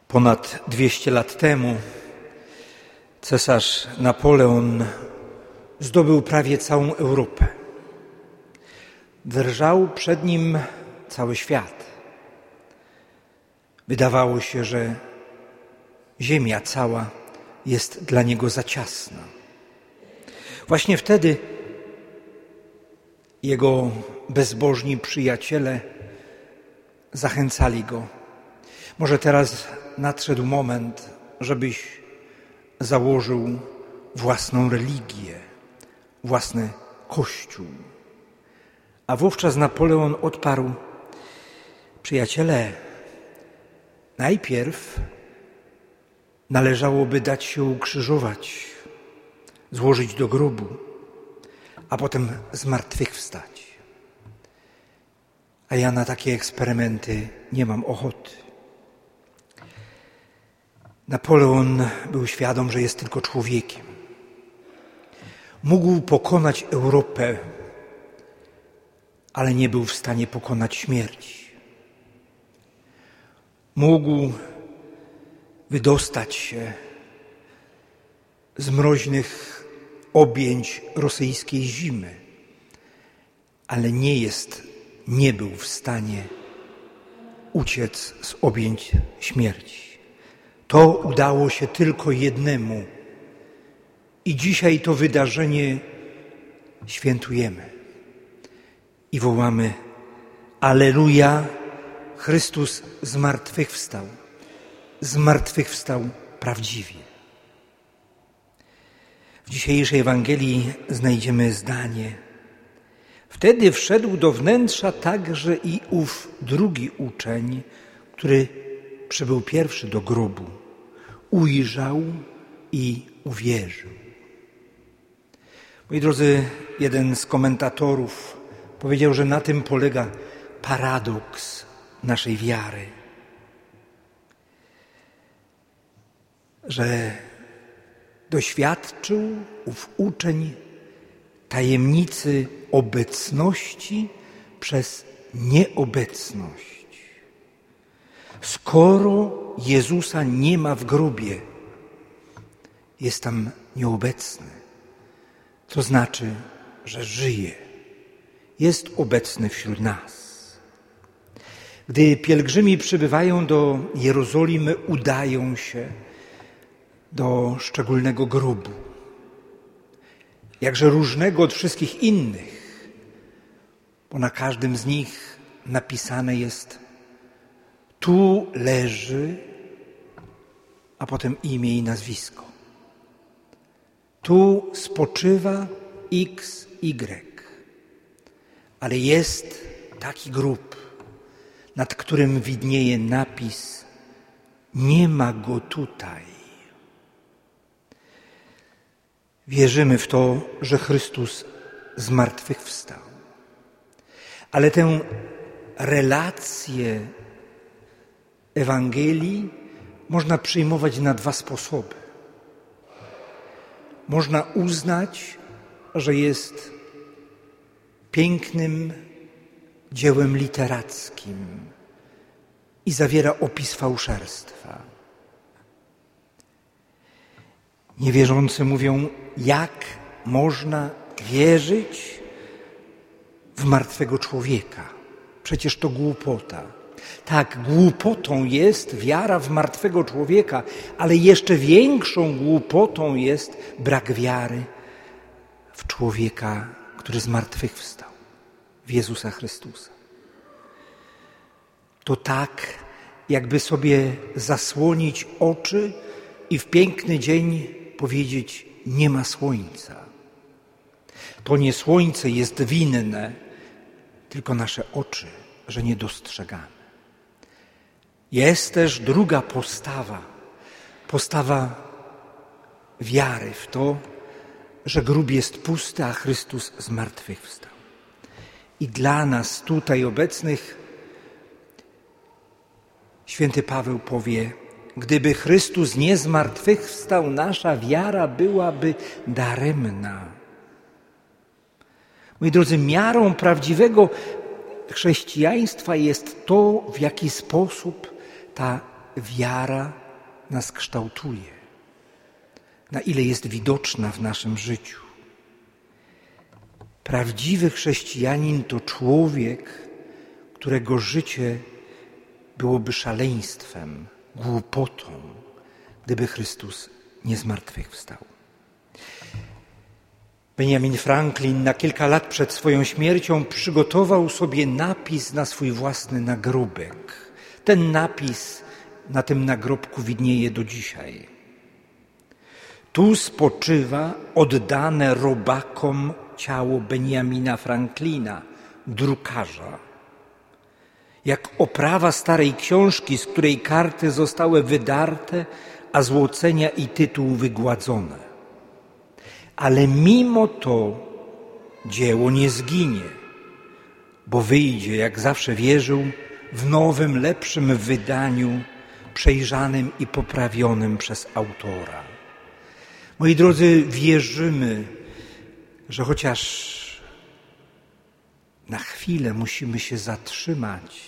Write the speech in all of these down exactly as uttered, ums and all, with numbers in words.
Ponad dwieście lat temu cesarz Napoleon zdobył prawie całą Europę. Drżał przed nim cały świat. Wydawało się, że ziemia cała jest dla niego za ciasna. Właśnie wtedy jego bezbożni przyjaciele zachęcali go. Może teraz nadszedł moment, żebyś założył własną religię, własny kościół. A wówczas Napoleon odparł: przyjaciele, najpierw należałoby dać się ukrzyżować, złożyć do grobu, a potem zmartwychwstać. A ja na takie eksperymenty nie mam ochoty. Napoleon był świadom, że jest tylko człowiekiem. Mógł pokonać Europę, ale nie był w stanie pokonać śmierci. Mógł wydostać się z mroźnych objęć rosyjskiej zimy, ale nie jest, nie był w stanie uciec z objęć śmierci. To udało się tylko jednemu i dzisiaj to wydarzenie świętujemy i wołamy: Alleluja, Chrystus zmartwychwstał, zmartwychwstał prawdziwie. W dzisiejszej Ewangelii znajdziemy zdanie: wtedy wszedł do wnętrza także i ów drugi uczeń, który przybył pierwszy do grobu. Ujrzał i uwierzył. Moi drodzy, jeden z komentatorów powiedział, że na tym polega paradoks naszej wiary. Że doświadczył ów uczeń tajemnicy obecności przez nieobecność. Skoro Jezusa nie ma w grobie, jest tam nieobecny. To znaczy, że żyje. Jest obecny wśród nas. Gdy pielgrzymi przybywają do Jerozolimy, udają się do szczególnego grobu. Jakże różnego od wszystkich innych, bo na każdym z nich napisane jest: tu leży, a potem imię i nazwisko. Tu spoczywa X Y. Ale jest taki grób, nad którym widnieje napis: nie ma go tutaj. Wierzymy w to, że Chrystus zmartwychwstał. Ale tę relację Ewangelii można przyjmować na dwa sposoby. Można uznać, że jest pięknym dziełem literackim i zawiera opis fałszerstwa. Niewierzący mówią: jak można wierzyć w martwego człowieka? Przecież to głupota. Tak, głupotą jest wiara w martwego człowieka, ale jeszcze większą głupotą jest brak wiary w człowieka, który zmartwychwstał, w Jezusa Chrystusa. To tak, jakby sobie zasłonić oczy i w piękny dzień powiedzieć: nie ma słońca. To nie słońce jest winne, tylko nasze oczy, że nie dostrzegamy. Jest też druga postawa, postawa wiary w to, że grób jest pusty, a Chrystus zmartwychwstał. I dla nas tutaj obecnych święty Paweł powie: gdyby Chrystus nie zmartwychwstał, nasza wiara byłaby daremna. Moi drodzy, miarą prawdziwego chrześcijaństwa jest to, w jaki sposób ta wiara nas kształtuje, na ile jest widoczna w naszym życiu. Prawdziwy chrześcijanin to człowiek, którego życie byłoby szaleństwem, głupotą, gdyby Chrystus nie zmartwychwstał. Benjamin Franklin na kilka lat przed swoją śmiercią przygotował sobie napis na swój własny nagrobek. Ten napis na tym nagrobku widnieje do dzisiaj. Tu spoczywa oddane robakom ciało Benjamina Franklina, drukarza. Jak oprawa starej książki, z której karty zostały wydarte, a złocenia i tytuł wygładzone. Ale mimo to dzieło nie zginie, bo wyjdzie, jak zawsze wierzył, w nowym, lepszym wydaniu, przejrzanym i poprawionym przez autora. Moi drodzy, wierzymy, że chociaż na chwilę musimy się zatrzymać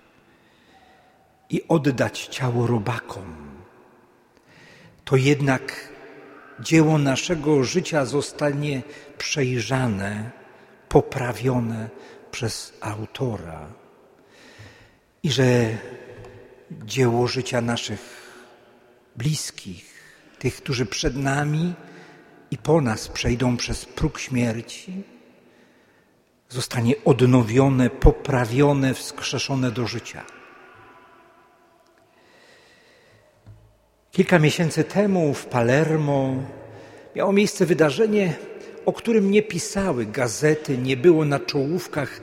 i oddać ciało robakom, to jednak dzieło naszego życia zostanie przejrzane, poprawione przez autora i że dzieło życia naszych bliskich, tych, którzy przed nami i po nas przejdą przez próg śmierci, zostanie odnowione, poprawione, wskrzeszone do życia. Kilka miesięcy temu w Palermo miało miejsce wydarzenie, o którym nie pisały gazety, nie było na czołówkach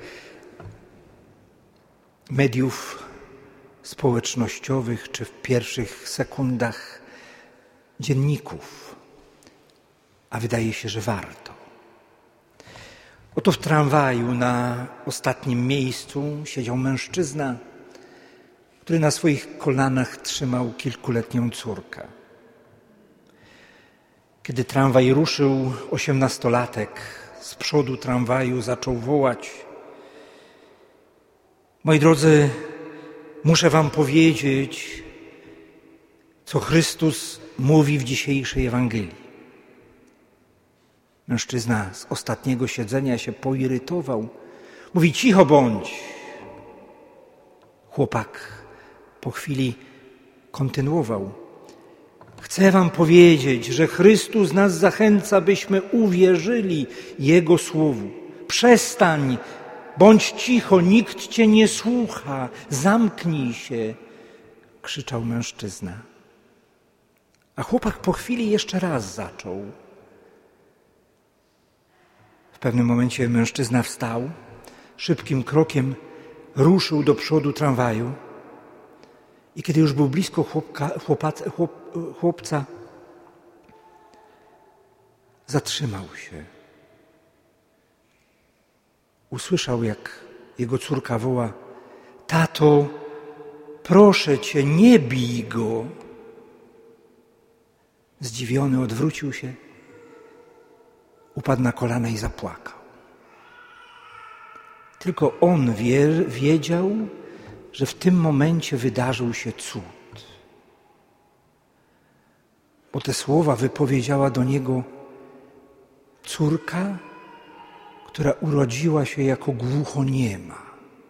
mediów społecznościowych czy w pierwszych sekundach dzienników, a wydaje się, że warto. Oto w tramwaju na ostatnim miejscu siedział mężczyzna, który na swoich kolanach trzymał kilkuletnią córkę. Kiedy tramwaj ruszył, osiemnastolatek z przodu tramwaju zaczął wołać: moi drodzy, muszę wam powiedzieć, co Chrystus mówi w dzisiejszej Ewangelii. Mężczyzna z ostatniego siedzenia się poirytował. Mówi: cicho bądź. Chłopak po chwili kontynuował: chcę wam powiedzieć, że Chrystus nas zachęca, byśmy uwierzyli Jego słowu. Przestań, bądź cicho, nikt cię nie słucha, zamknij się, krzyczał mężczyzna. A chłopak po chwili jeszcze raz zaczął. W pewnym momencie mężczyzna wstał, szybkim krokiem ruszył do przodu tramwaju i kiedy już był blisko chłopka, chłopac, chłop, chłopca, zatrzymał się. Usłyszał, jak jego córka woła: tato, proszę cię, nie bij go. Zdziwiony odwrócił się, upadł na kolana i zapłakał. Tylko on wie, wiedział, że w tym momencie wydarzył się cud. Bo te słowa wypowiedziała do niego córka, która urodziła się jako głuchoniema.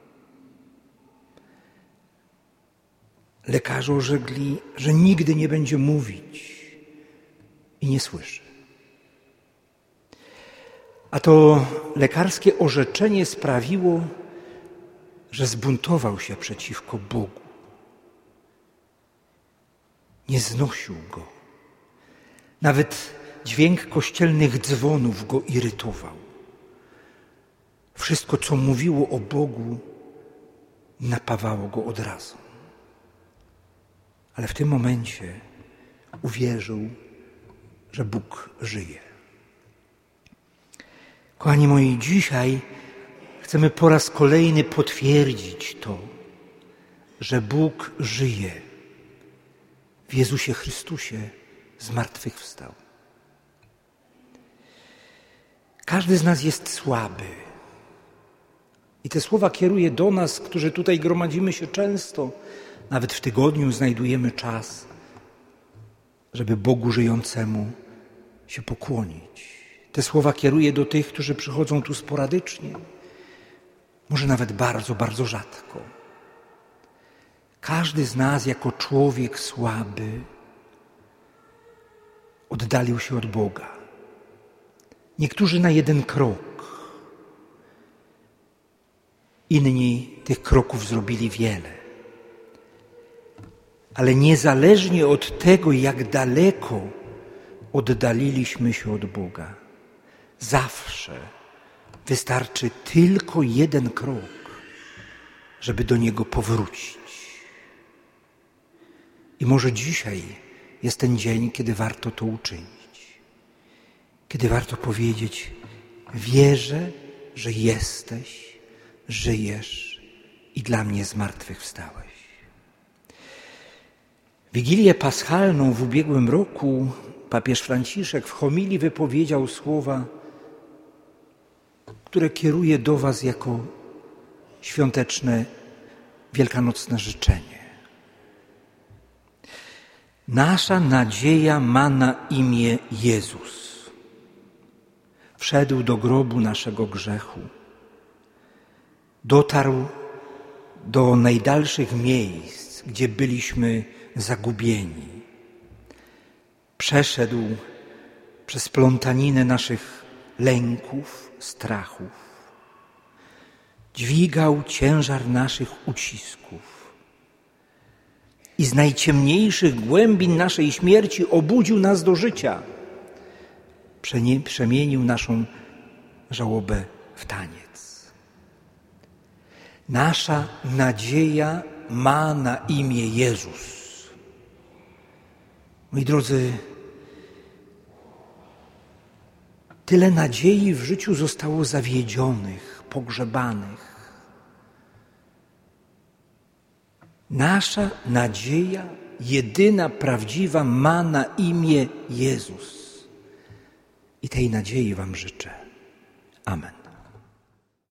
Lekarze orzekli, że nigdy nie będzie mówić i nie słyszy. A to lekarskie orzeczenie sprawiło, że zbuntował się przeciwko Bogu. Nie znosił Go. Nawet dźwięk kościelnych dzwonów go irytował. Wszystko, co mówiło o Bogu, napawało go od razu. Ale w tym momencie uwierzył, że Bóg żyje. Kochani moi, dzisiaj chcemy po raz kolejny potwierdzić to, że Bóg żyje. W Jezusie Chrystusie zmartwychwstał. Każdy z nas jest słaby. I te słowa kieruję do nas, którzy tutaj gromadzimy się często, nawet w tygodniu znajdujemy czas, żeby Bogu żyjącemu się pokłonić. Te słowa kieruję do tych, którzy przychodzą tu sporadycznie, może nawet bardzo, bardzo rzadko. Każdy z nas jako człowiek słaby oddalił się od Boga. Niektórzy na jeden krok, inni tych kroków zrobili wiele. Ale niezależnie od tego, jak daleko oddaliliśmy się od Boga, zawsze wystarczy tylko jeden krok, żeby do Niego powrócić. I może dzisiaj jest ten dzień, kiedy warto to uczynić. Kiedy warto powiedzieć: wierzę, że jesteś, żyjesz i dla mnie zmartwychwstałeś. Wigilię paschalną w ubiegłym roku papież Franciszek w homilii wypowiedział słowa, które kieruję do was jako świąteczne, wielkanocne życzenie. Nasza nadzieja ma na imię Jezus. Wszedł do grobu naszego grzechu. Dotarł do najdalszych miejsc, gdzie byliśmy zagubieni. Przeszedł przez plątaninę naszych lęków, strachów. Dźwigał ciężar naszych ucisków. I z najciemniejszych głębin naszej śmierci obudził nas do życia. Przemienił naszą żałobę w taniec. Nasza nadzieja ma na imię Jezus. Moi drodzy, tyle nadziei w życiu zostało zawiedzionych, pogrzebanych. Nasza nadzieja, jedyna, prawdziwa, ma na imię Jezus. I tej nadziei wam życzę. Amen.